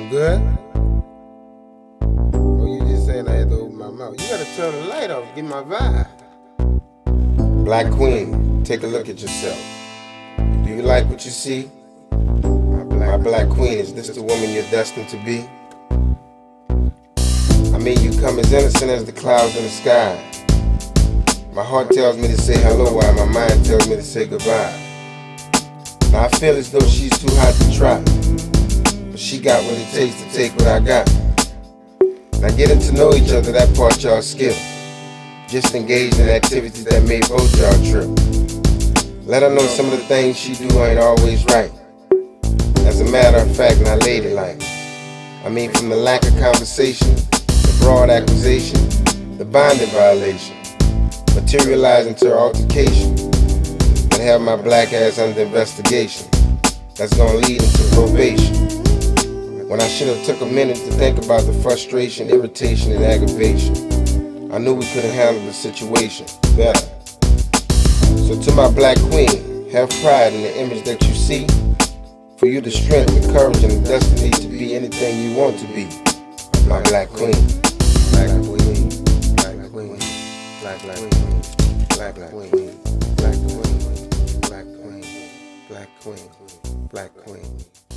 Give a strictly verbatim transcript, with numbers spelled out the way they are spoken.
I'm good? Oh, you just saying I had to open my mouth. You gotta turn the light off to get my vibe. Black Queen, take a look at yourself. Do you like what you see? My black, my black queen, is this the woman you're destined to be? I mean, you come as innocent as the clouds in the sky. My heart tells me to say hello while my mind tells me to say goodbye. Now I feel as though she's too hot to try, but she got what it takes to take what I got. Now getting to know each other, that part y'all skip. Just engaged in activities that made both y'all trip. Let her know some of the things she do ain't always right. As a matter of fact, not ladylike. I mean, from the lack of conversation, the broad accusation, the bonding violation, materializing to altercation that have my black ass under investigation. That's gonna lead into probation. When I should have took a minute to think about the frustration, irritation, and aggravation, I knew we couldn't handle the situation better. So to my black queen, have pride in the image that you see. For you the strength, the courage, and the destiny to be anything you want to be. My black queen. Black queen. Black queen. Black black queen. Black black queen. Black queen. Black queen. Black queen. Black queen.